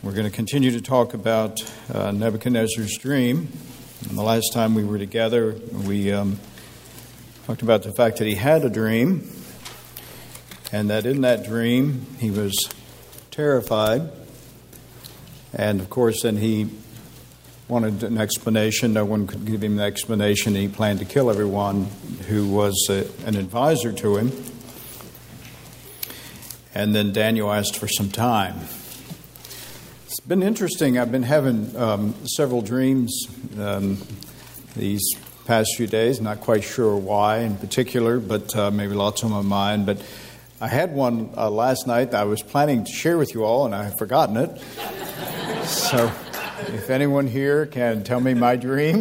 We're going to continue to talk about Nebuchadnezzar's dream. And the last time we were together, we talked about the fact that he had a dream, and that in that dream he was terrified. And of course, then he wanted an explanation. No one could give him an explanation. He planned to kill everyone who was an advisor to him. And then Daniel asked for some time. It's been interesting. I've been having several dreams these past few days. Not quite sure why in particular, but maybe lots on my mind. But I had one last night that I was planning to share with you all, and I have forgotten it. So if anyone here can tell me my dream,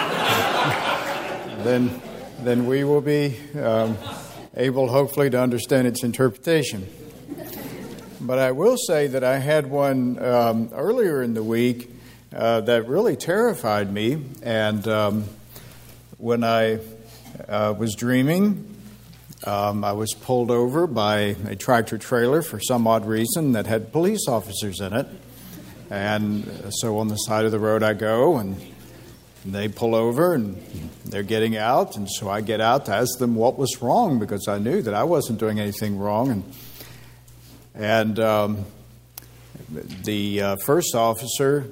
then we will be able, hopefully, to understand its interpretation. But I will say that I had one earlier in the week that really terrified me. And when I was dreaming, I was pulled over by a tractor trailer for some odd reason that had police officers in it. And so on the side of the road I go, and they pull over, and they're getting out. And so I get out to ask them what was wrong, because I knew that I wasn't doing anything wrong. And the first officer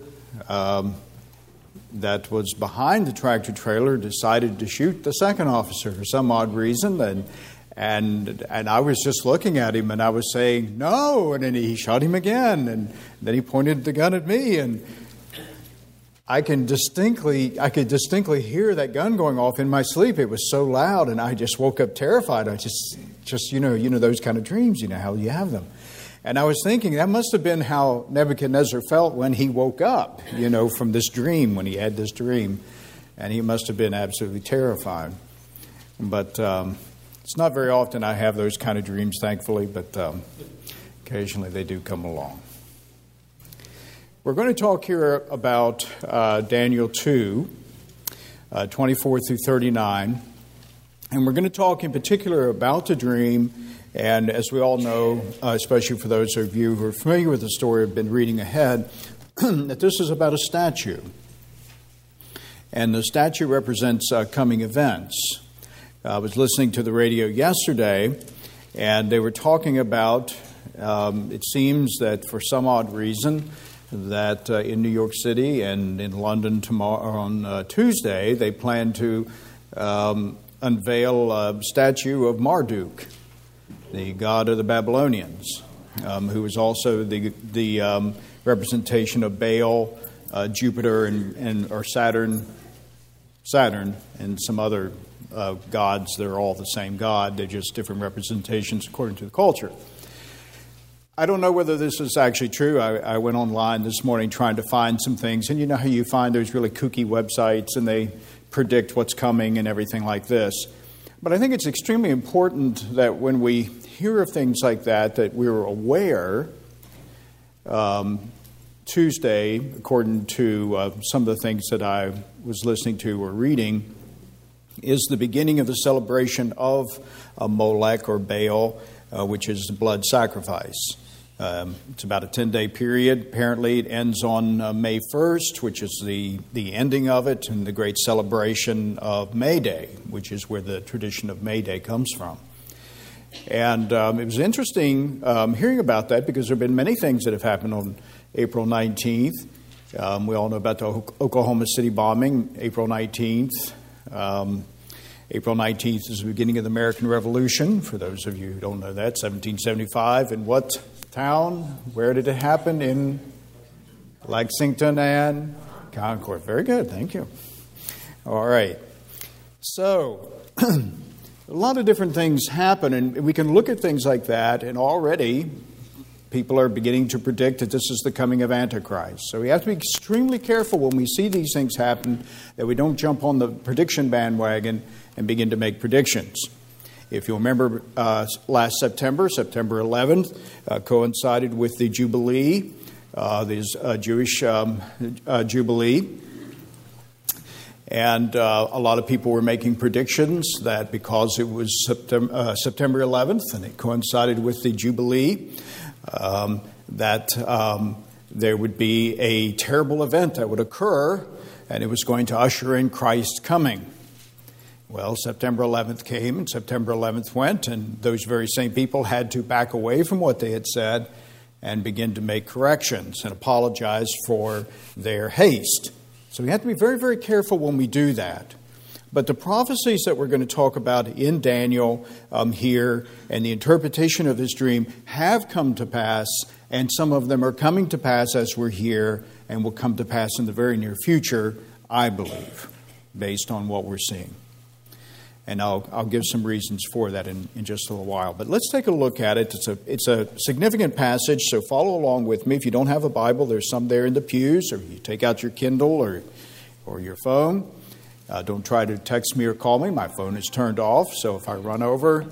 that was behind the tractor trailer decided to shoot the second officer for some odd reason. And I was just looking at him, and I was saying, no, and then he shot him again. And then he pointed the gun at me, and I could distinctly hear that gun going off in my sleep. It was so loud, and I just woke up terrified. I just you know those kind of dreams, you know how you have them. And I was thinking that must have been how Nebuchadnezzar felt when he woke up, from this dream, when he had this dream. And he must have been absolutely terrified. But it's not very often I have those kind of dreams, thankfully, but occasionally they do come along. We're going to talk here about Daniel 2, 24 through 39. And we're going to talk in particular about the dream. And as we all know, especially for those of you who are familiar with the story, have been reading ahead, that this is about a statue. And the statue represents coming events. I was listening to the radio yesterday, and they were talking about, it seems that for some odd reason, that in New York City and in London tomorrow on Tuesday, they plan to unveil a statue of Marduk, the god of the Babylonians, who was also the representation of Baal, Jupiter, or Saturn, and some other gods. They're all the same god. They're just different representations according to the culture. I don't know whether this is actually true. I went online this morning trying to find some things, and you know how you find those really kooky websites, and they predict what's coming and everything like this. But I think it's extremely important that when we hear of things like that we're aware. Tuesday, according to some of the things that I was listening to or reading, is the beginning of the celebration of Molech or Baal, which is the blood sacrifice. It's about a 10-day period. Apparently, it ends on May 1st, which is the ending of it, and the great celebration of May Day, which is where the tradition of May Day comes from. And it was interesting hearing about that, because there have been many things that have happened on April 19th. We all know about the Oklahoma City bombing, April 19th. April 19th is the beginning of the American Revolution. For those of you who don't know that, 1775. In what town? Where did it happen? In Lexington and Concord. Very good. Thank you. All right. So a lot of different things happen, and we can look at things like that, and already people are beginning to predict that this is the coming of Antichrist. So we have to be extremely careful when we see these things happen, that we don't jump on the prediction bandwagon and begin to make predictions. If you'll remember, last September 11th, coincided with the Jubilee, the Jewish Jubilee. And a lot of people were making predictions that because it was September 11th and it coincided with the Jubilee, that there would be a terrible event that would occur, and it was going to usher in Christ's coming. Well, September 11th came, and September 11th went, and those very same people had to back away from what they had said and begin to make corrections and apologize for their haste. So we have to be very, very careful when we do that. But the prophecies that we're going to talk about in Daniel here and the interpretation of this dream have come to pass, and some of them are coming to pass as we're here and will come to pass in the very near future, I believe, based on what we're seeing. And I'll give some reasons for that in just a little while. But let's take a look at it. It's a significant passage, so follow along with me. If you don't have a Bible, there's some there in the pews, or you take out your Kindle or your phone. Don't try to text me or call me. My phone is turned off, so if I run over,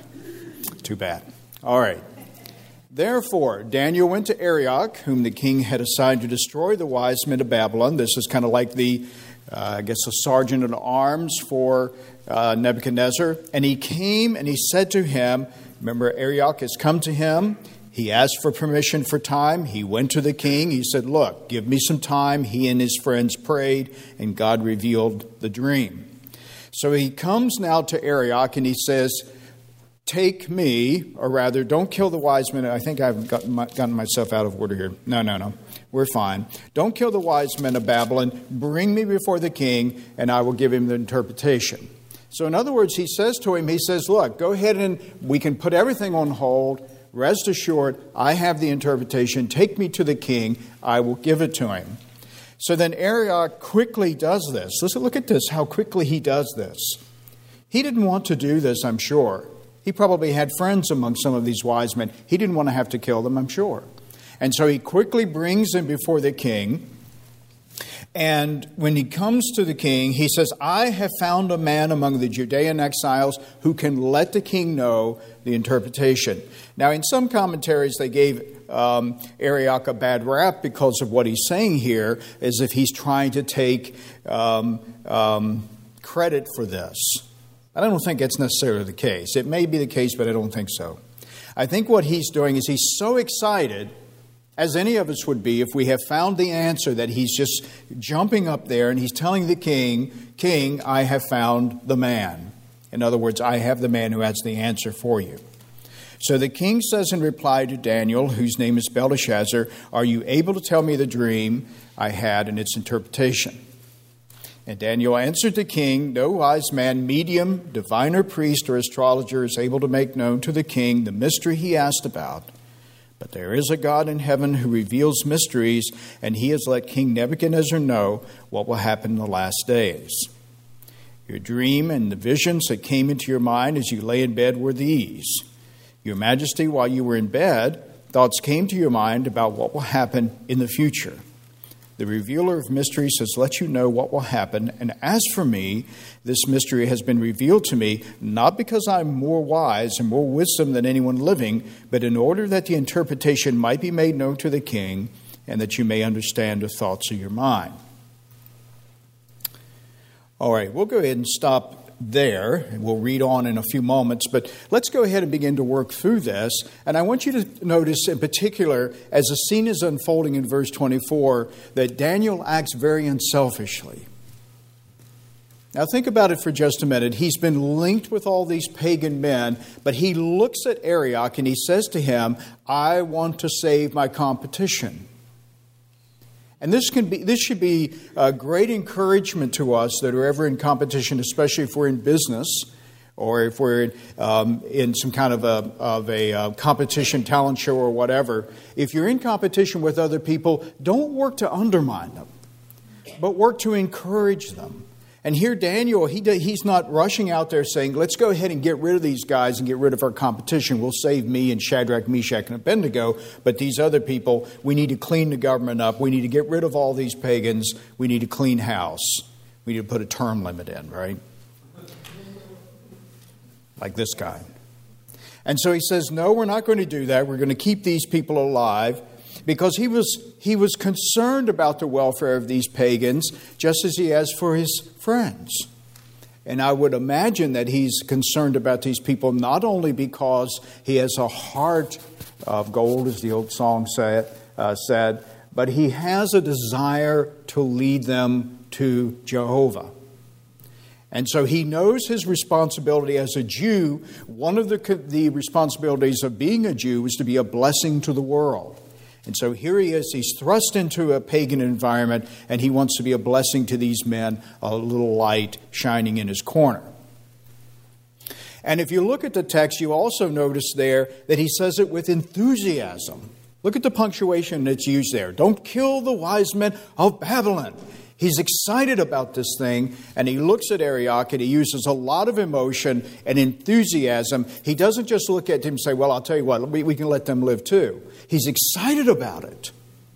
too bad. All right. Therefore, Daniel went to Arioch, whom the king had assigned to destroy the wise men of Babylon. This is kind of like the sergeant at arms for Nebuchadnezzar. And he came and he said to him, remember, Arioch has come to him. He asked for permission for time. He went to the king. He said, look, give me some time. He and his friends prayed, and God revealed the dream. So he comes now to Arioch, and he says, take me, or rather, don't kill the wise men. I think I've gotten myself out of order here. No. We're fine. Don't kill the wise men of Babylon. Bring me before the king, and I will give him the interpretation. So in other words, he says to him, look, go ahead and we can put everything on hold. Rest assured, I have the interpretation. Take me to the king. I will give it to him. So then Arioch quickly does this. Look at this, how quickly he does this. He didn't want to do this, I'm sure. He probably had friends among some of these wise men. He didn't want to have to kill them, I'm sure. And so he quickly brings them before the king. And when he comes to the king, he says, I have found a man among the Judean exiles who can let the king know the interpretation. Now, in some commentaries, they gave Arioch a bad rap because of what he's saying here, as if he's trying to take credit for this. I don't think that's necessarily the case. It may be the case, but I don't think so. I think what he's doing is he's so excited, as any of us would be if we have found the answer, that he's just jumping up there and he's telling the king, King, I have found the man. In other words, I have the man who has the answer for you. So the king says in reply to Daniel, whose name is Belteshazzar, are you able to tell me the dream I had and its interpretation? And Daniel answered the king, no wise man, medium, diviner, priest, or astrologer is able to make known to the king the mystery he asked about. But there is a God in heaven who reveals mysteries, and he has let King Nebuchadnezzar know what will happen in the last days. Your dream and the visions that came into your mind as you lay in bed were these. Your Majesty, while you were in bed, thoughts came to your mind about what will happen in the future. The revealer of mysteries has let you know what will happen, and as for me, this mystery has been revealed to me, not because I'm more wise and more wisdom than anyone living, but in order that the interpretation might be made known to the king, and that you may understand the thoughts of your mind. All right, we'll go ahead and stop there. We'll read on in a few moments, but let's go ahead and begin to work through this. And I want you to notice in particular, as the scene is unfolding in verse 24, that Daniel acts very unselfishly. Now think about it for just a minute. He's been linked with all these pagan men, but he looks at Arioch and he says to him, I want to save my competition. And this should be a great encouragement to us that are ever in competition, especially if we're in business or if we're in some kind of a competition talent show or whatever. If you're in competition with other people, don't work to undermine them, but work to encourage them. And here Daniel, he's not rushing out there saying, let's go ahead and get rid of these guys and get rid of our competition. We'll save me and Shadrach, Meshach, and Abednego. But these other people, we need to clean the government up. We need to get rid of all these pagans. We need to clean house. We need to put a term limit in, right? Like this guy. And so he says, no, we're not going to do that. We're going to keep these people alive. Because he was concerned about the welfare of these pagans, just as he has for his friends. And I would imagine that he's concerned about these people not only because he has a heart of gold, as the old song said, but he has a desire to lead them to Jehovah. And so he knows his responsibility as a Jew. One of the responsibilities of being a Jew is to be a blessing to the world. And so here he is, he's thrust into a pagan environment, and he wants to be a blessing to these men, a little light shining in his corner. And if you look at the text, you also notice there that he says it with enthusiasm. Look at the punctuation that's used there. Don't kill the wise men of Babylon. He's excited about this thing, and he looks at Arioch, and he uses a lot of emotion and enthusiasm. He doesn't just look at him and say, well, I'll tell you what, we can let them live too. He's excited about it.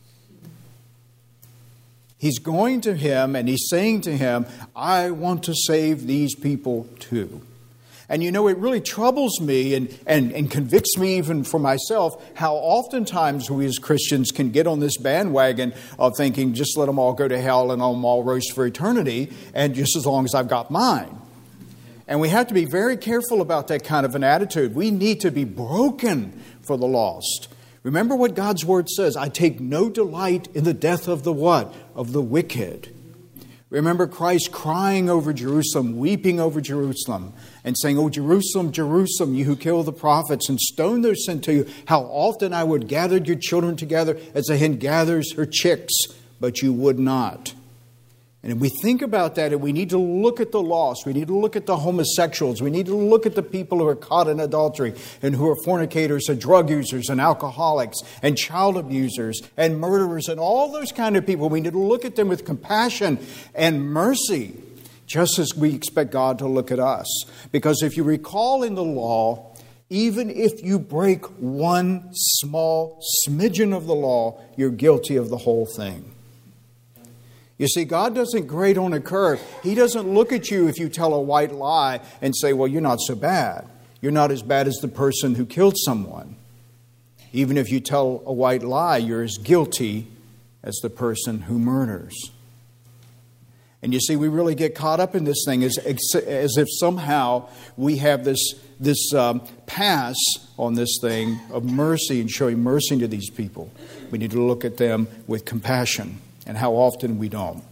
He's going to him, and he's saying to him, I want to save these people too. And you know, it really troubles me and convicts me even for myself how oftentimes we as Christians can get on this bandwagon of thinking, just let them all go to hell and let them all roast for eternity, and just as long as I've got mine. And we have to be very careful about that kind of an attitude. We need to be broken for the lost. Remember what God's Word says, I take no delight in the death of the what? Of the wicked. Remember Christ crying over Jerusalem, weeping over Jerusalem, and saying, oh, Jerusalem, Jerusalem, you who kill the prophets and stone those sent to you, how often I would gather your children together as a hen gathers her chicks, but you would not. And if we think about that, and we need to look at the lost, we need to look at the homosexuals, we need to look at the people who are caught in adultery and who are fornicators and drug users and alcoholics and child abusers and murderers and all those kind of people. We need to look at them with compassion and mercy, just as we expect God to look at us. Because if you recall in the law, even if you break one small smidgen of the law, you're guilty of the whole thing. You see, God doesn't grade on a curve. He doesn't look at you if you tell a white lie and say, well, you're not so bad. You're not as bad as the person who killed someone. Even if you tell a white lie, you're as guilty as the person who murders. And you see, we really get caught up in this thing as if somehow we have this pass on this thing of mercy and showing mercy to these people. We need to look at them with compassion. And how often we don't.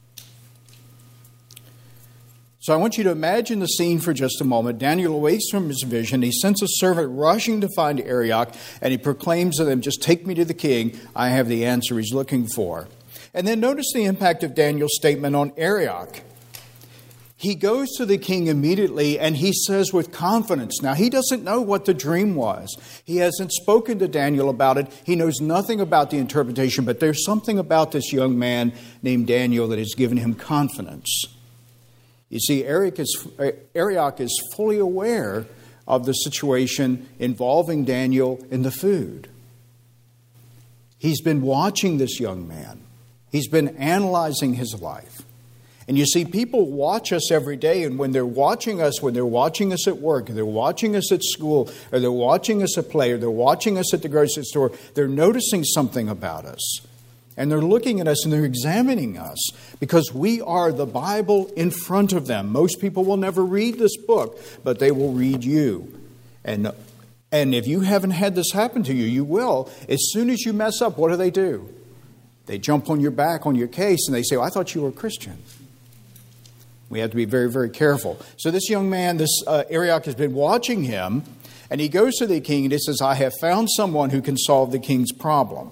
So I want you to imagine the scene for just a moment. Daniel awakes from his vision. He sends a servant rushing to find Arioch, and he proclaims to them, just take me to the king. I have the answer he's looking for. And then notice the impact of Daniel's statement on Arioch. He goes to the king immediately, and he says with confidence. Now, he doesn't know what the dream was. He hasn't spoken to Daniel about it. He knows nothing about the interpretation, but there's something about this young man named Daniel that has given him confidence. You see, Arioch is fully aware of the situation involving Daniel in the food. He's been watching this young man. He's been analyzing his life. And you see, people watch us every day, and when they're watching us at work, or they're watching us at school, or they're watching us at play, or they're watching us at the grocery store, they're noticing something about us. And they're looking at us and they're examining us because we are the Bible in front of them. Most people will never read this book, but they will read you. And if you haven't had this happen to you, you will. As soon as you mess up, what do? They jump on your back, on your case, and they say, I thought you were a Christian. We have to be very, very careful. So this young man, Arioch, has been watching him, and he goes to the king and he says, I have found someone who can solve the king's problem.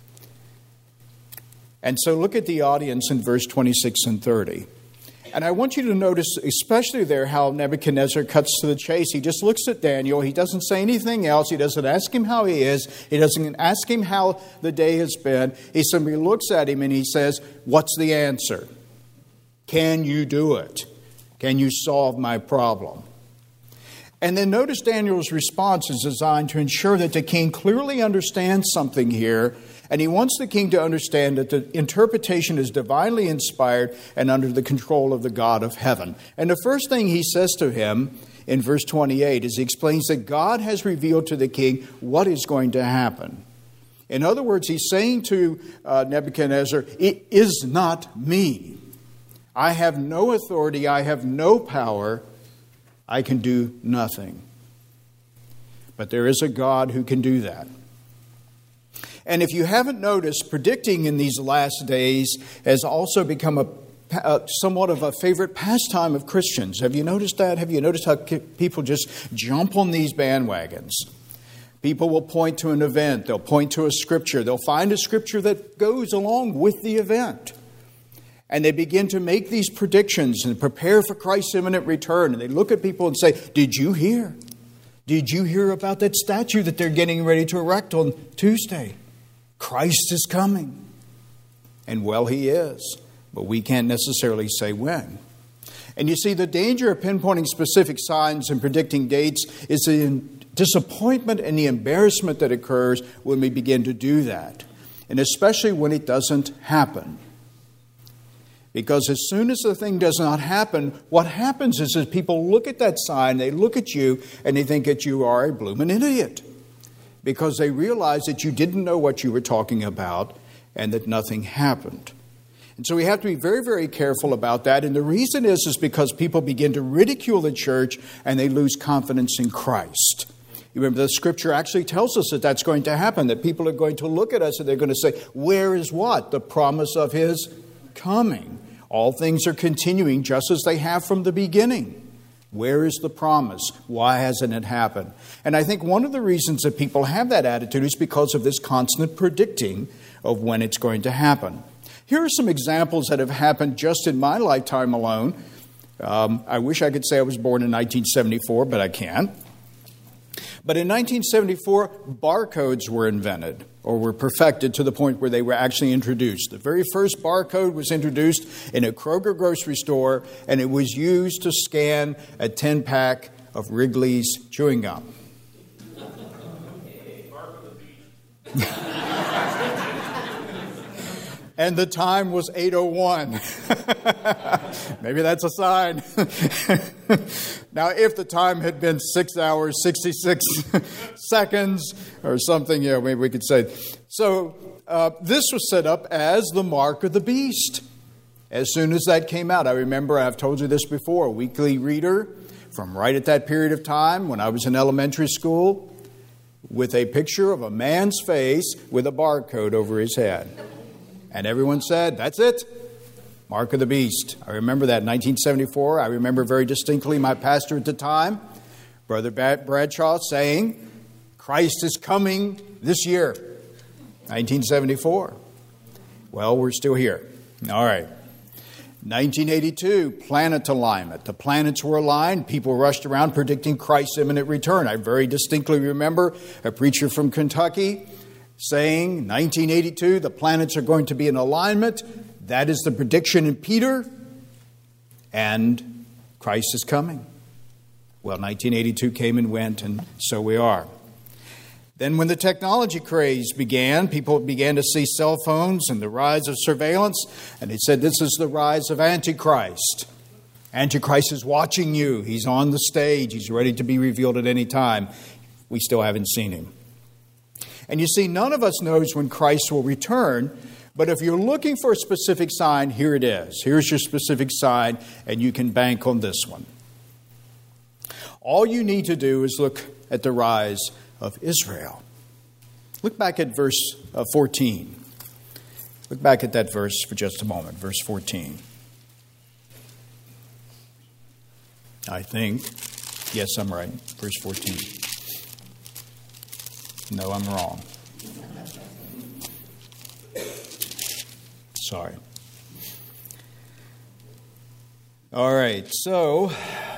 And so look at the audience in verse 26 and 30. And I want you to notice, especially there, how Nebuchadnezzar cuts to the chase. He just looks at Daniel. He doesn't say anything else. He doesn't ask him how he is. He doesn't ask him how the day has been. He simply looks at him and he says, what's the answer? Can you do it? Can you solve my problem? And then notice Daniel's response is designed to ensure that the king clearly understands something here. And he wants the king to understand that the interpretation is divinely inspired and under the control of the God of heaven. And the first thing he says to him in verse 28 is he explains that God has revealed to the king what is going to happen. In other words, he's saying to Nebuchadnezzar, it is not me. I have no authority. I have no power. I can do nothing. But there is a God who can do that. And if you haven't noticed, predicting in these last days has also become somewhat of a favorite pastime of Christians. Have you noticed that? Have you noticed how people just jump on these bandwagons? People will point to an event. They'll point to a scripture. They'll find a scripture that goes along with the event. And they begin to make these predictions and prepare for Christ's imminent return. And they look at people and say, "Did you hear? Did you hear about that statue that they're getting ready to erect on Tuesday? Christ is coming." And well, He is. But we can't necessarily say when. And you see, the danger of pinpointing specific signs and predicting dates is the disappointment and the embarrassment that occurs when we begin to do that. And especially when it doesn't happen. Because as soon as the thing does not happen, what happens is that people look at that sign, they look at you, and they think that you are a bloomin' idiot. Because they realize that you didn't know what you were talking about and that nothing happened. And so we have to be very, very careful about that. And the reason is because people begin to ridicule the church and they lose confidence in Christ. You remember the scripture actually tells us that that's going to happen, that people are going to look at us and they're going to say, "Where is what? The promise of His coming. All things are continuing just as they have from the beginning. Where is the promise? Why hasn't it happened?" And I think one of the reasons that people have that attitude is because of this constant predicting of when it's going to happen. Here are some examples that have happened just in my lifetime alone. I wish I could say I was born in 1974, but I can't. But in 1974, barcodes were invented or were perfected to the point where they were actually introduced. The very first barcode was introduced in a Kroger grocery store, and it was used to scan a 10-pack of Wrigley's chewing gum. And the time was 8:01. Maybe that's a sign. Now, if the time had been 6 hours, 66 seconds or something, maybe we could say. So this was set up as the mark of the beast. As soon as that came out, I remember, I've told you this before, a weekly reader from right at that period of time when I was in elementary school with a picture of a man's face with a barcode over his head. And everyone said, "That's it. Mark of the beast." I remember that in 1974. I remember very distinctly my pastor at the time, Brother Bradshaw, saying, "Christ is coming this year." 1974. Well, we're still here. All right. 1982, planet alignment. The planets were aligned. People rushed around predicting Christ's imminent return. I very distinctly remember a preacher from Kentucky saying, 1982, the planets are going to be in alignment. That is the prediction in Peter. And Christ is coming. Well, 1982 came and went, and so we are. Then when the technology craze began, people began to see cell phones and the rise of surveillance, and they said this is the rise of Antichrist. Antichrist is watching you. He's on the stage. He's ready to be revealed at any time. We still haven't seen him. And you see, none of us knows when Christ will return, but if you're looking for a specific sign, here it is. Here's your specific sign, and you can bank on this one. All you need to do is look at the rise of Israel. Look back at verse 14. Look back at that verse for just a moment, verse 14. I think, yes, I'm right, verse 14. No, I'm wrong. Sorry. All right, so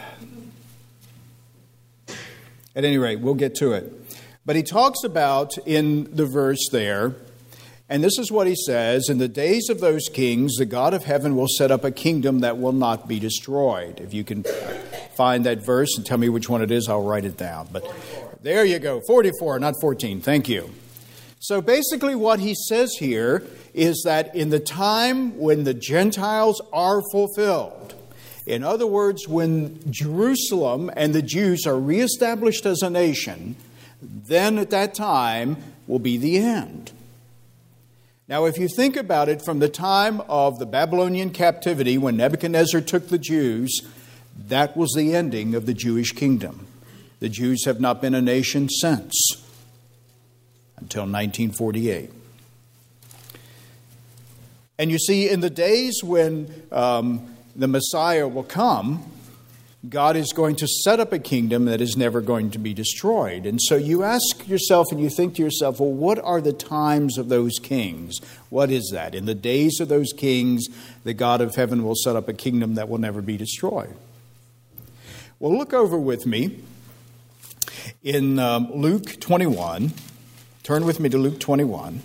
at any rate, we'll get to it. But he talks about in the verse there, and this is what he says, "In the days of those kings, the God of heaven will set up a kingdom that will not be destroyed." If you can find that verse and tell me which one it is, I'll write it down. But there you go, 44, not 14. Thank you. So basically what he says here is that in the time when the Gentiles are fulfilled, in other words, when Jerusalem and the Jews are reestablished as a nation, then at that time will be the end. Now, if you think about it, from the time of the Babylonian captivity, when Nebuchadnezzar took the Jews, that was the ending of the Jewish kingdom. The Jews have not been a nation since, until 1948. And you see, in the days when the Messiah will come, God is going to set up a kingdom that is never going to be destroyed. And so you ask yourself and you think to yourself, well, what are the times of those kings? What is that? In the days of those kings, the God of heaven will set up a kingdom that will never be destroyed. Well, look over with me in Luke 21. Turn with me to Luke 21.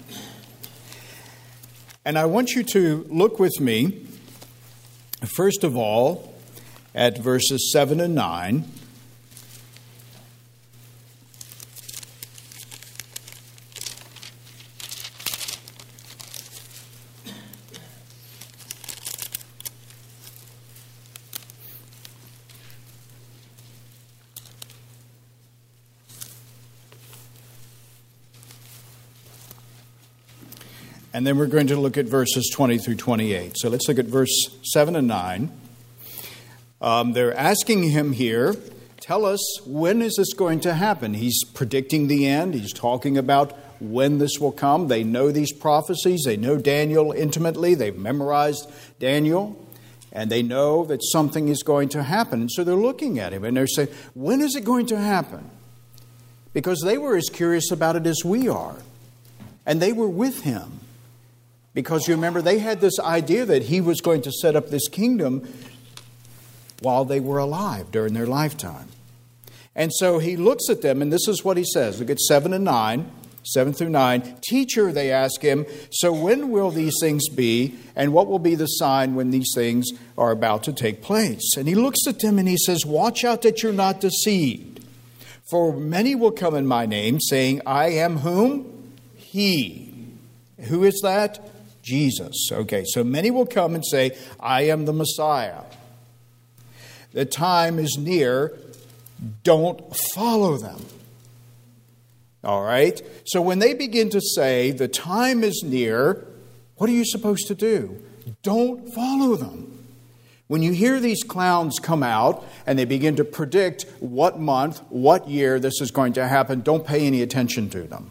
And I want you to look with me, first of all, at verses 7 and 9. And then we're going to look at verses 20 through 28. So let's look at verse 7 and 9. They're asking him here, tell us, when is this going to happen? He's predicting the end. He's talking about when this will come. They know these prophecies. They know Daniel intimately. They've memorized Daniel. And they know that something is going to happen. And so they're looking at him and they're saying, when is it going to happen? Because they were as curious about it as we are. And they were with him. Because you remember, they had this idea that he was going to set up this kingdom while they were alive during their lifetime. And so he looks at them, and this is what he says. Look at 7 through 9. Teacher, they ask him, so when will these things be, and what will be the sign when these things are about to take place? And he looks at them and he says, watch out that you're not deceived. For many will come in my name, saying, I am whom? He. Who is that? Jesus. Okay, so many will come and say, I am the Messiah. The time is near. Don't follow them. All right? So when they begin to say the time is near, what are you supposed to do? Don't follow them. When you hear these clowns come out and they begin to predict what month, what year this is going to happen, don't pay any attention to them.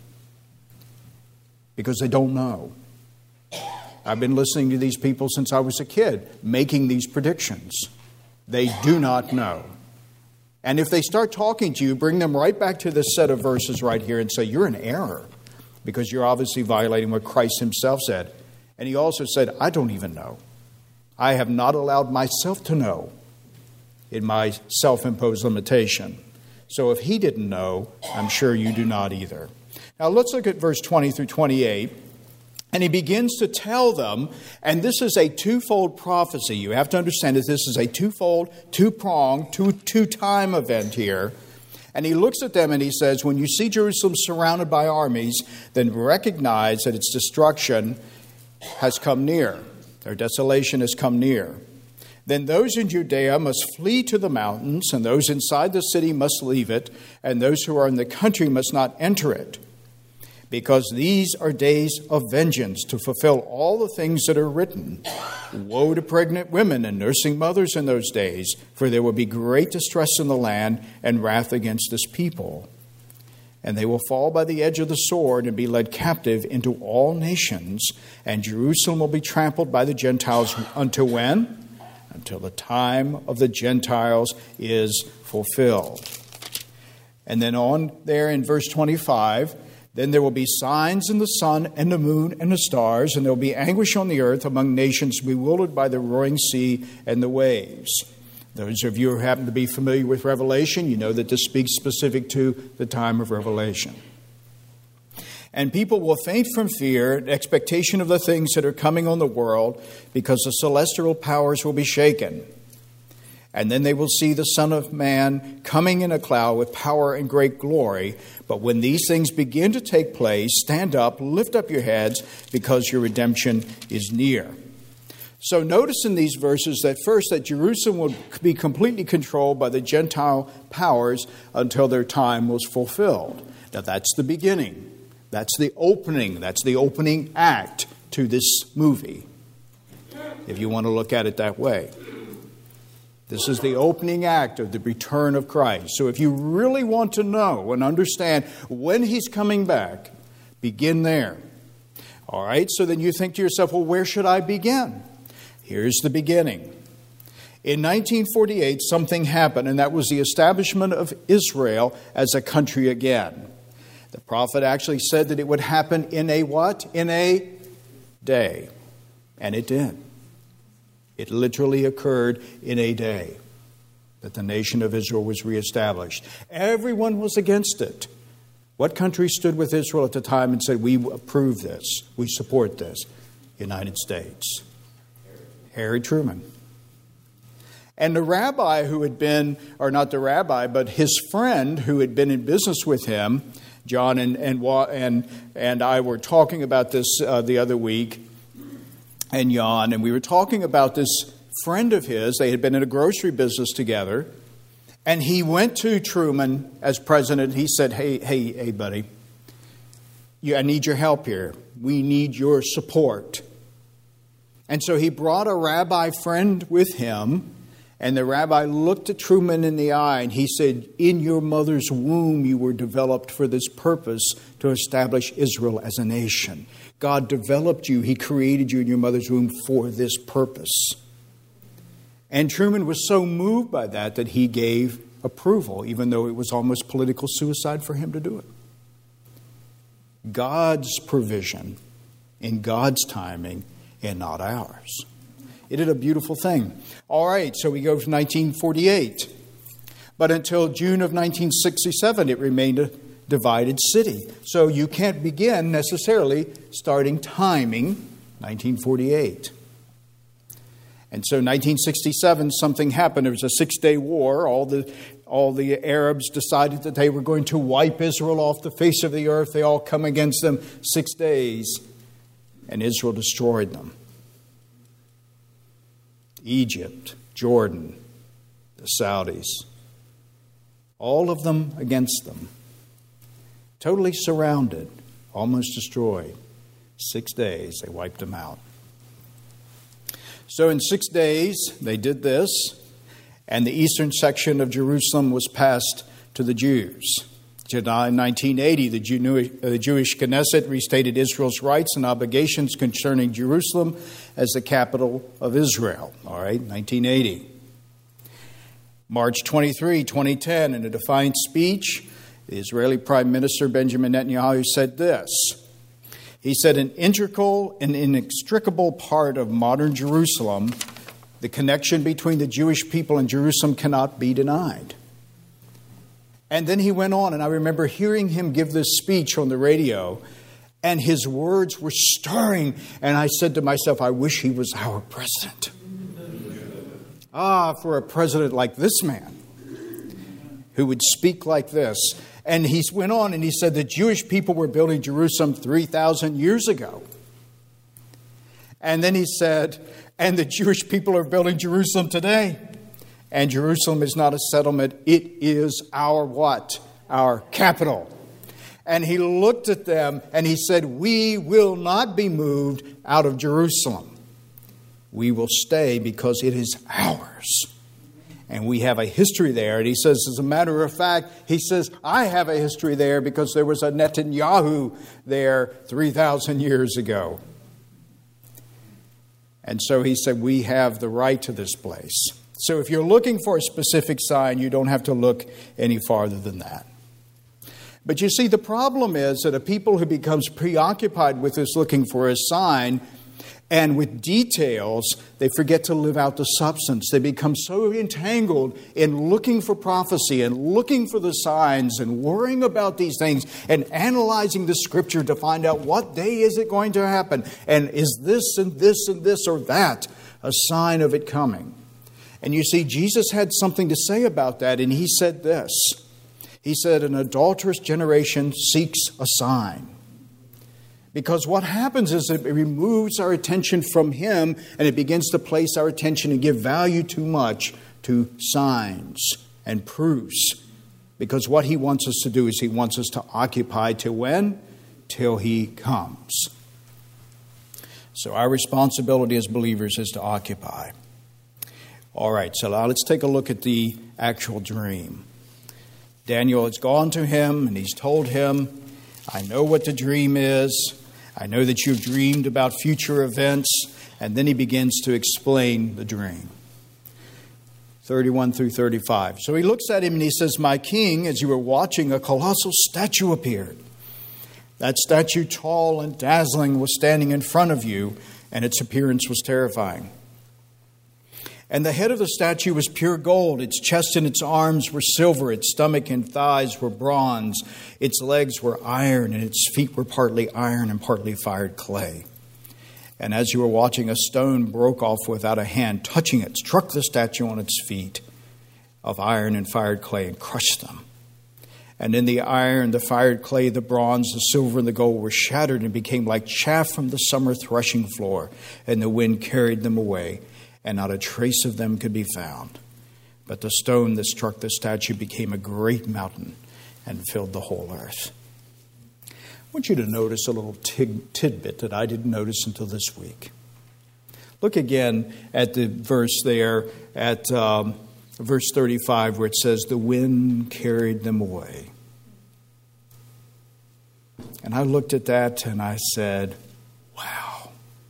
Because they don't know. I've been listening to these people since I was a kid, making these predictions. They do not know. And if they start talking to you, bring them right back to this set of verses right here and say, you're in error, because you're obviously violating what Christ himself said. And he also said, I don't even know. I have not allowed myself to know in my self-imposed limitation. So if he didn't know, I'm sure you do not either. Now let's look at verse 20 through 28. And he begins to tell them, and this is a twofold prophecy. You have to understand that this is a twofold, two-pronged, two-time event here. And he looks at them and he says, when you see Jerusalem surrounded by armies, then recognize that its destruction has come near. Their desolation has come near. Then those in Judea must flee to the mountains, and those inside the city must leave it, and those who are in the country must not enter it. Because these are days of vengeance, to fulfill all the things that are written. Woe to pregnant women and nursing mothers in those days, for there will be great distress in the land and wrath against this people. And they will fall by the edge of the sword and be led captive into all nations, and Jerusalem will be trampled by the Gentiles until when? Until the time of the Gentiles is fulfilled. And then on there in verse 25, then there will be signs in the sun and the moon and the stars, and there will be anguish on the earth among nations bewildered by the roaring sea and the waves. Those of you who happen to be familiar with Revelation, you know that this speaks specific to the time of Revelation. And people will faint from fear and expectation of the things that are coming on the world, because the celestial powers will be shaken. And then they will see the Son of Man coming in a cloud with power and great glory. But when these things begin to take place, stand up, lift up your heads, because your redemption is near. So notice in these verses that first, that Jerusalem will be completely controlled by the Gentile powers until their time was fulfilled. Now that's the beginning. That's the opening. That's the opening act to this movie, if you want to look at it that way. This is the opening act of the return of Christ. So if you really want to know and understand when he's coming back, begin there. All right, so then you think to yourself, well, where should I begin? Here's the beginning. In 1948, something happened, and that was the establishment of Israel as a country again. The prophet actually said that it would happen in a what? In a day. And it did. It literally occurred in a day that the nation of Israel was reestablished. Everyone was against it. What country stood with Israel at the time and said, we approve this, we support this? United States. Harry Truman. And the rabbi who had been, or not the rabbi, but his friend who had been in business with him, John and I were talking about this the other week, and Jan, and we were talking about this friend of his. They had been in a grocery business together. And he went to Truman as president. He said, hey, buddy, I need your help here. We need your support. And so he brought a rabbi friend with him. And the rabbi looked at Truman in the eye and he said, in your mother's womb you were developed for this purpose, to establish Israel as a nation. God developed you. He created you in your mother's womb for this purpose. And Truman was so moved by that he gave approval, even though it was almost political suicide for him to do it. God's provision in God's timing and not ours. It did a beautiful thing. All right, so we go to 1948. But until June of 1967, it remained a divided city. So you can't begin necessarily starting timing 1948. And so 1967, something happened. There was a 6-day war. All the Arabs decided that they were going to wipe Israel off the face of the earth. They all come against them 6 days. And Israel destroyed them. Egypt, Jordan, the Saudis, all of them against them. Totally surrounded, almost destroyed. 6 days, they wiped them out. So in 6 days, they did this, and the eastern section of Jerusalem was passed to the Jews. In 1980, the Jewish Knesset restated Israel's rights and obligations concerning Jerusalem as the capital of Israel. All right, 1980. March 23, 2010, in a defiant speech, the Israeli Prime Minister Benjamin Netanyahu said this. He said, an integral and inextricable part of modern Jerusalem, the connection between the Jewish people and Jerusalem cannot be denied. And then he went on, and I remember hearing him give this speech on the radio, and his words were stirring. And I said to myself, I wish he was our president. For a president like this man, who would speak like this. And he went on and he said the Jewish people were building Jerusalem 3,000 years ago. And then he said, and the Jewish people are building Jerusalem today. And Jerusalem is not a settlement. It is our what? Our capital. And he looked at them and he said, we will not be moved out of Jerusalem. We will stay because it is ours. And we have a history there. And he says, as a matter of fact, he says, I have a history there because there was a Netanyahu there 3,000 years ago. And so he said, we have the right to this place. So if you're looking for a specific sign, you don't have to look any farther than that. But you see, the problem is that a people who becomes preoccupied with this looking for a sign and with details, they forget to live out the substance. They become so entangled in looking for prophecy and looking for the signs and worrying about these things and analyzing the Scripture to find out what day is it going to happen, and is this and this and this or that a sign of it coming. And you see, Jesus had something to say about that, and he said this. He said, an adulterous generation seeks a sign. Because what happens is it removes our attention from Him, and it begins to place our attention and give value too much to signs and proofs. Because what He wants us to do is He wants us to occupy till when? Till He comes. So our responsibility as believers is to occupy. All right, so now let's take a look at the actual dream. Daniel has gone to him and he's told him, I know what the dream is. I know that you've dreamed about future events. And then he begins to explain the dream. 31 through 35. So he looks at him and he says, "My king, as you were watching, a colossal statue appeared. That statue, tall and dazzling, was standing in front of you, and its appearance was terrifying. And the head of the statue was pure gold. Its chest and its arms were silver. Its stomach and thighs were bronze. Its legs were iron, and its feet were partly iron and partly fired clay. And as you were watching, a stone broke off without a hand, touching it, struck the statue on its feet of iron and fired clay and crushed them. And in the iron, the fired clay, the bronze, the silver, and the gold were shattered and became like chaff from the summer threshing floor. And the wind carried them away, and not a trace of them could be found. But the stone that struck the statue became a great mountain and filled the whole earth." I want you to notice a little tidbit that I didn't notice until this week. Look again at the verse there at verse 35 where it says, "The wind carried them away." And I looked at that and I said, wow.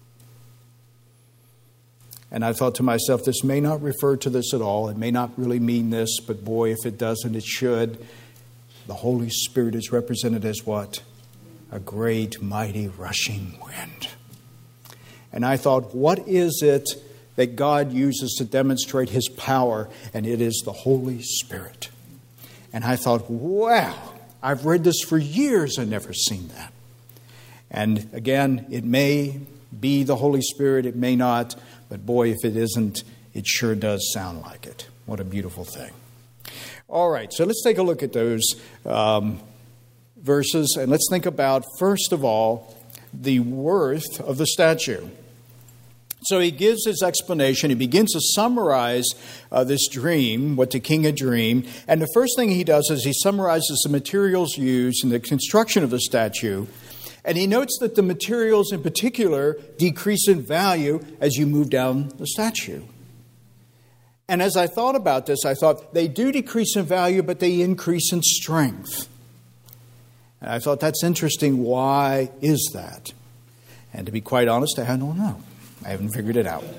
And I thought to myself, this may not refer to this at all. It may not really mean this, but boy, if it doesn't, it should. The Holy Spirit is represented as what? A great, mighty, rushing wind. And I thought, what is it that God uses to demonstrate His power? And it is the Holy Spirit. And I thought, wow, I've read this for years and never seen that. And again, it may be the Holy Spirit, it may not, but boy, if it isn't, it sure does sound like it. What a beautiful thing. All right, so let's take a look at those verses, and let's think about, first of all, the worth of the statue. So he gives his explanation. He begins to summarize this dream, what the king had dreamed. And the first thing he does is he summarizes the materials used in the construction of the statue. And he notes that the materials in particular decrease in value as you move down the statue. And as I thought about this, I thought they do decrease in value, but they increase in strength. And I thought, that's interesting. Why is that? And to be quite honest, I don't know. I haven't figured it out.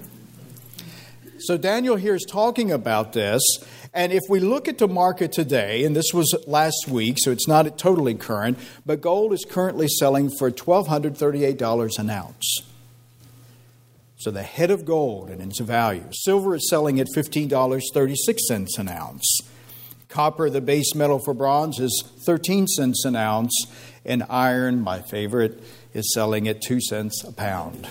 So Daniel here is talking about this. And if we look at the market today, and this was last week, so it's not totally current, but gold is currently selling for $1,238 an ounce. So the head of gold and its value. Silver is selling at $15.36 an ounce. Copper, the base metal for bronze, is 13 cents an ounce. And iron, my favorite, is selling at 2 cents a pound.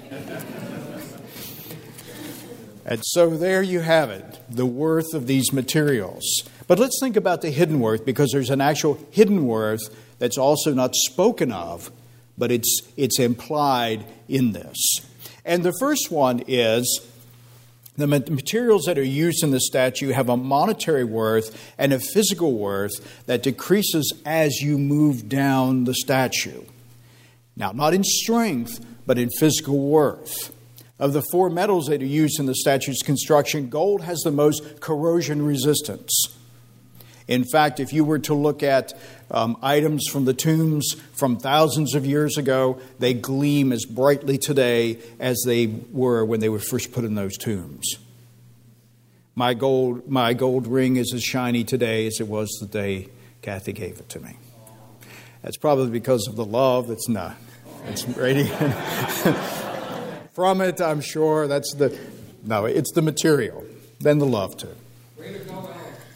And so there you have it, the worth of these materials. But let's think about the hidden worth, because there's an actual hidden worth that's also not spoken of, but it's implied in this. And the first one is the materials that are used in the statue have a monetary worth and a physical worth that decreases as you move down the statue. Now, not in strength, but in physical worth. Of the four metals that are used in the statue's construction, gold has the most corrosion resistance. In fact, if you were to look at items from the tombs from thousands of years ago, they gleam as brightly today as they were when they were first put in those tombs. My gold ring is as shiny today as it was the day Kathy gave it to me. That's probably because of the love that's not. It's radiating from it, I'm sure. It's the material, then the love too. Way to go,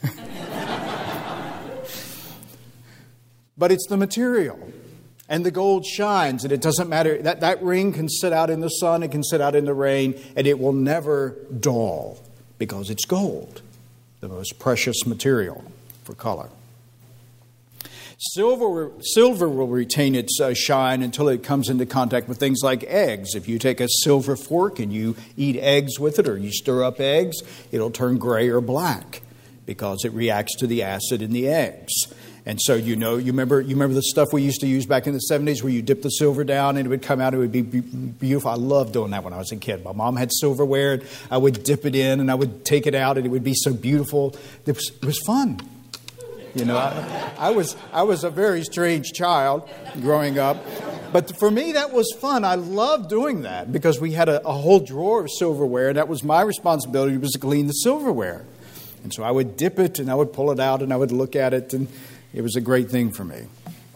But it's the material. And the gold shines, and it doesn't matter. That ring can sit out in the sun, it can sit out in the rain, and it will never dull because it's gold, the most precious material for color. Silver will retain its shine until it comes into contact with things like eggs. If you take a silver fork and you eat eggs with it, or you stir up eggs, it'll turn gray or black because it reacts to the acid in the eggs. And so you remember the stuff we used to use back in the 70s where you dip the silver down and it would come out, it would be beautiful. I loved doing that when I was a kid. My mom had silverware, and I would dip it in and I would take it out and it would be so beautiful. It was fun. You know, I was a very strange child growing up. But for me, that was fun. I loved doing that because we had a whole drawer of silverware. And that was my responsibility, was to clean the silverware. And so I would dip it and I would pull it out and I would look at it. And it was a great thing for me.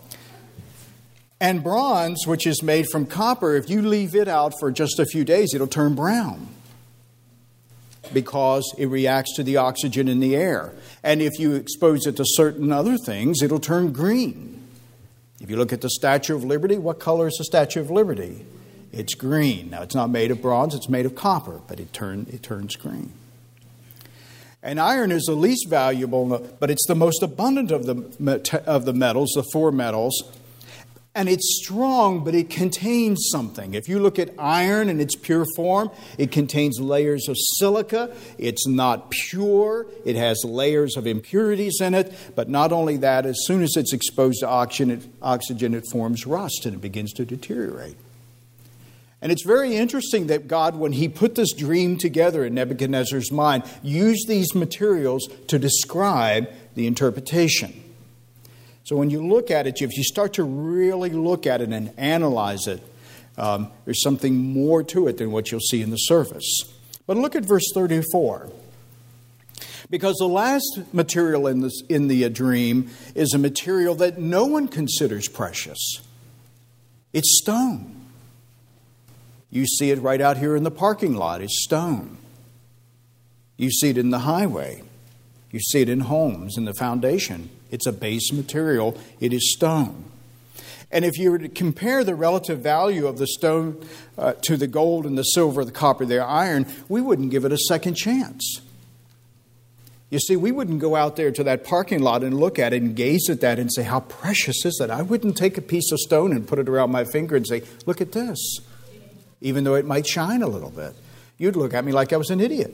And bronze, which is made from copper, if you leave it out for just a few days, it'll turn brown because it reacts to the oxygen in the air. And if you expose it to certain other things, it'll turn green. If you look at the Statue of Liberty, what color is the Statue of Liberty? It's green. Now, it's not made of bronze, it's made of copper, but it turns green. And iron is the least valuable, but it's the most abundant of the metals, the four metals. And it's strong, but it contains something. If you look at iron in its pure form, it contains layers of silica. It's not pure. It has layers of impurities in it. But not only that, as soon as it's exposed to oxygen, it forms rust and it begins to deteriorate. And it's very interesting that God, when He put this dream together in Nebuchadnezzar's mind, used these materials to describe the interpretation. So when you look at it, if you start to really look at it and analyze it, there's something more to it than what you'll see in the surface. But look at verse 34. Because the last material in the dream is a material that no one considers precious. It's stone. You see it right out here in the parking lot. It's stone. You see it in the highway. You see it in homes, in the foundation. It's a base material. It is stone. And if you were to compare the relative value of the stone to the gold and the silver, the copper, the iron, we wouldn't give it a second chance. You see, we wouldn't go out there to that parking lot and look at it and gaze at that and say, how precious is that? I wouldn't take a piece of stone and put it around my finger and say, look at this, even though it might shine a little bit. You'd look at me like I was an idiot.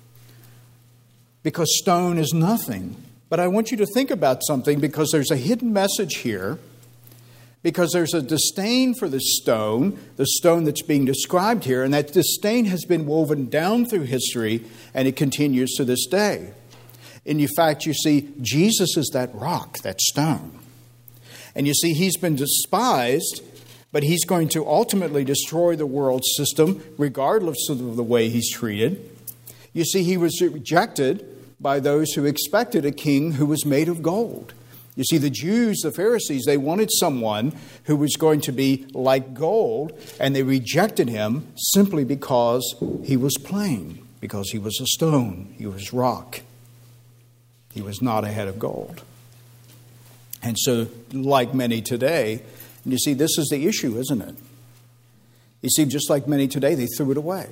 Because stone is nothing. But I want you to think about something, because there's a hidden message here. Because there's a disdain for the stone that's being described here, and that disdain has been woven down through history, and it continues to this day. And in fact, you see, Jesus is that rock, that stone. And you see, He's been despised, but He's going to ultimately destroy the world system, regardless of the way He's treated. You see, He was rejected by those who expected a king who was made of gold. You see, the Jews, the Pharisees, they wanted someone who was going to be like gold, and they rejected Him simply because He was plain, because He was a stone, He was rock. He was not a head of gold. And so, like many today, and you see, this is the issue, isn't it? You see, just like many today, they threw it away.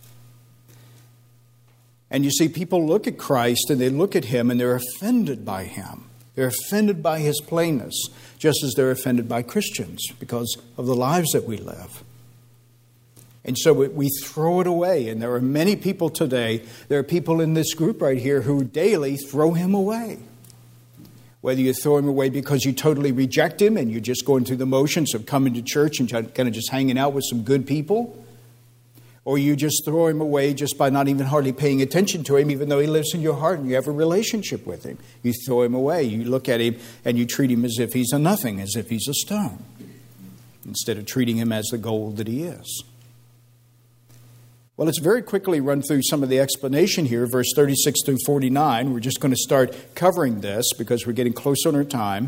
And you see, people look at Christ and they look at Him and they're offended by Him. They're offended by His plainness, just as they're offended by Christians because of the lives that we live. And so we throw it away. And there are many people today, there are people in this group right here who daily throw Him away. Whether you throw Him away because you totally reject Him and you're just going through the motions of coming to church and kind of just hanging out with some good people, or you just throw Him away just by not even hardly paying attention to Him, even though He lives in your heart and you have a relationship with Him. You throw Him away. You look at Him and you treat Him as if He's a nothing, as if He's a stone, instead of treating Him as the gold that He is. Well, let's very quickly run through some of the explanation here, verse 36 through 49. We're just going to start covering this because we're getting close on our time.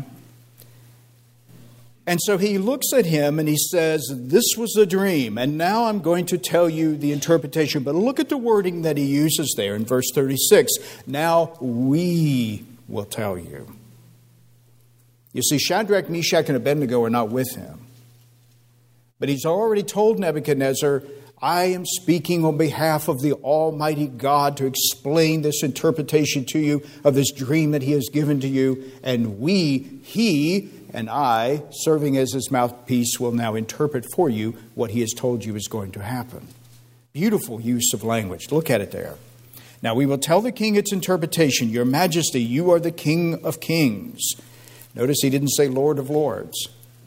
And so he looks at him and he says, this was a dream, and now I'm going to tell you the interpretation. But look at the wording that he uses there in verse 36. Now we will tell you. You see, Shadrach, Meshach, and Abednego are not with him. But he's already told Nebuchadnezzar, I am speaking on behalf of the Almighty God to explain this interpretation to you of this dream that He has given to you. And He and I, serving as His mouthpiece, will now interpret for you what He has told you is going to happen. Beautiful use of language. Look at it there. Now we will tell the king its interpretation. Your Majesty, you are the King of Kings. Notice he didn't say Lord of Lords.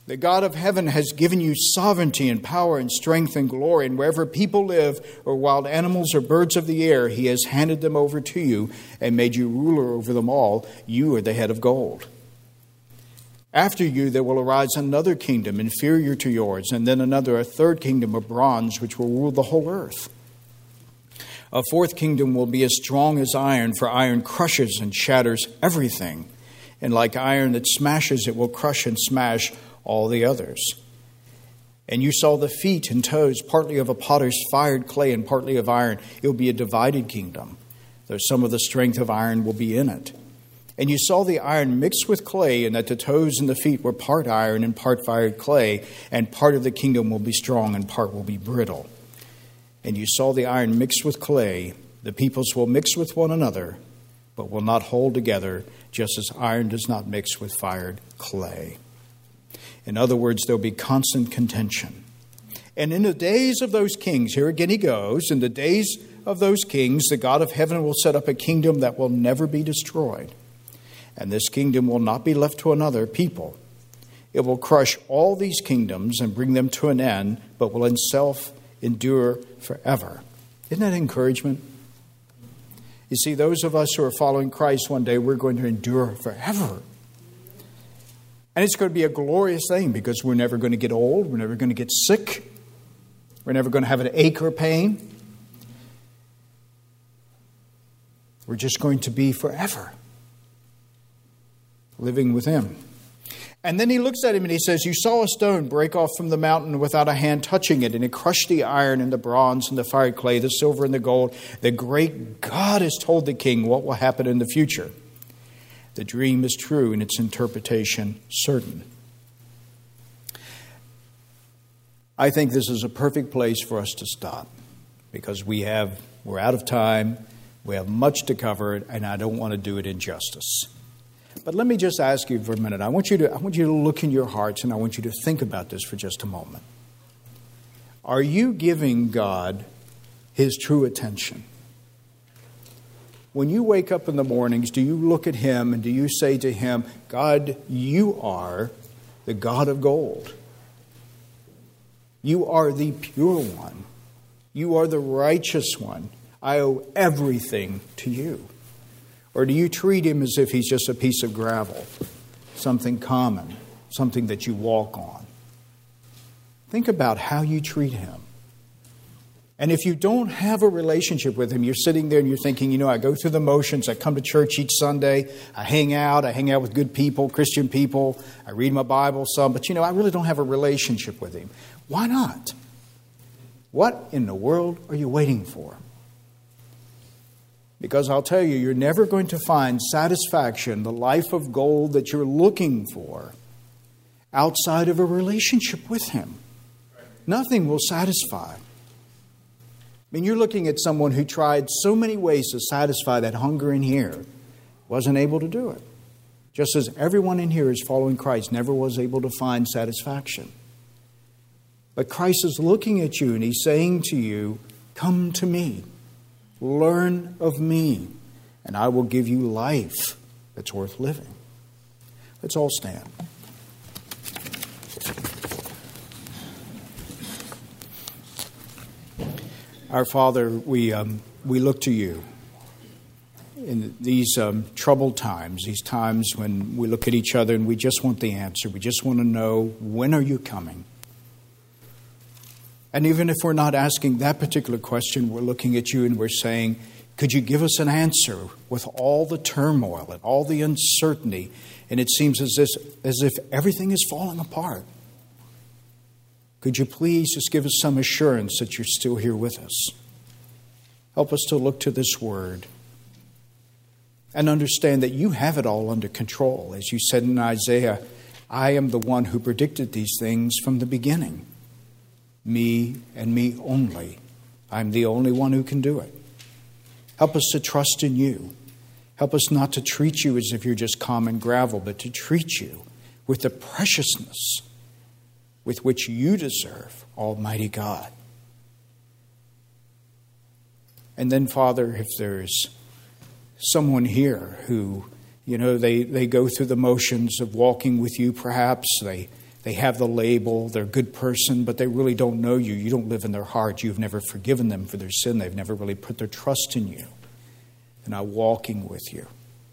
The God of heaven has given you sovereignty and power and strength and glory, and wherever people live, or wild animals or birds of the air, he has handed them over to you and made you ruler over them all. You are the head of gold. After you there will arise another kingdom inferior to yours, and then another, a third kingdom of bronze, which will rule the whole earth. A fourth kingdom will be as strong as iron, for iron crushes and shatters everything. And like iron that smashes, it will crush and smash all the others. And you saw the feet and toes, partly of a potter's fired clay and partly of iron. It will be a divided kingdom, though some of the strength of iron will be in it. And you saw the iron mixed with clay, and that the toes and the feet were part iron and part fired clay, and part of the kingdom will be strong and part will be brittle. And you saw the iron mixed with clay. The peoples will mix with one another, but will not hold together, just as iron does not mix with fired clay. In other words, there will be constant contention. And in the days of those kings, here again he goes, in the days of those kings, the God of heaven will set up a kingdom that will never be destroyed. And this kingdom will not be left to another people. It will crush all these kingdoms and bring them to an end, but will itself endure forever. Isn't that encouragement? You see, those of us who are following Christ, one day we're going to endure forever. And it's going to be a glorious thing because we're never going to get old. We're never going to get sick. We're never going to have an ache or pain. We're just going to be forever living with Him. And then he looks at him and he says, you saw a stone break off from the mountain without a hand touching it, and it crushed the iron and the bronze and the fired clay, the silver and the gold. The great God has told the king what will happen in the future. The dream is true and its interpretation certain. I think this is a perfect place for us to stop because we're out of time, we have much to cover, and I don't want to do it injustice. But let me just ask you for a minute. I want you to look in your hearts, and I want you to think about this for just a moment. Are you giving God His true attention? When you wake up in the mornings, do you look at Him and do you say to Him, God, you are the God of gold. You are the pure one. You are the righteous one. I owe everything to you. Or do you treat Him as if He's just a piece of gravel, something common, something that you walk on? Think about how you treat Him. And if you don't have a relationship with Him, you're sitting there and you're thinking, I go through the motions. I come to church each Sunday. I hang out with good people, Christian people. I read my Bible some. But, I really don't have a relationship with Him. Why not? What in the world are you waiting for? Because I'll tell you, you're never going to find satisfaction, the life of gold that you're looking for, outside of a relationship with Him. Nothing will satisfy. You're looking at someone who tried so many ways to satisfy that hunger in here, wasn't able to do it. Just as everyone in here is following Christ, never was able to find satisfaction. But Christ is looking at you and He's saying to you, come to me. Learn of me, and I will give you life that's worth living. Let's all stand. Our Father, we look to you in these troubled times, these times when we look at each other and we just want the answer. We just want to know, when are you coming? And even if we're not asking that particular question, we're looking at you and we're saying, could you give us an answer with all the turmoil and all the uncertainty? And it seems as if everything is falling apart. Could you please just give us some assurance that you're still here with us? Help us to look to this word and understand that you have it all under control. As you said in Isaiah, I am the one who predicted these things from the beginning. Me and me only. I'm the only one who can do it. Help us to trust in you. Help us not to treat you as if you're just common gravel, but to treat you with the preciousness with which you deserve, Almighty God. And then, Father, if there's someone here who, they go through the motions of walking with you, perhaps they They have the label, they're a good person, but they really don't know you. You don't live in their heart. You've never forgiven them for their sin. They've never really put their trust in you. They're not walking with you.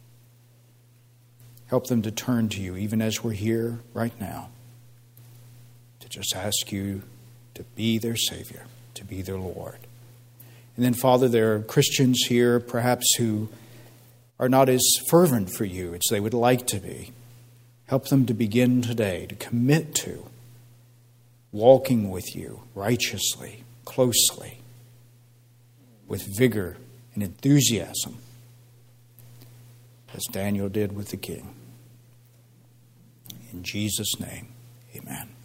Help them to turn to you, even as we're here right now, to just ask you to be their Savior, to be their Lord. And then, Father, there are Christians here, perhaps, who are not as fervent for you as they would like to be. Help them to begin today to commit to walking with you righteously, closely, with vigor and enthusiasm, as Daniel did with the king. In Jesus' name, amen.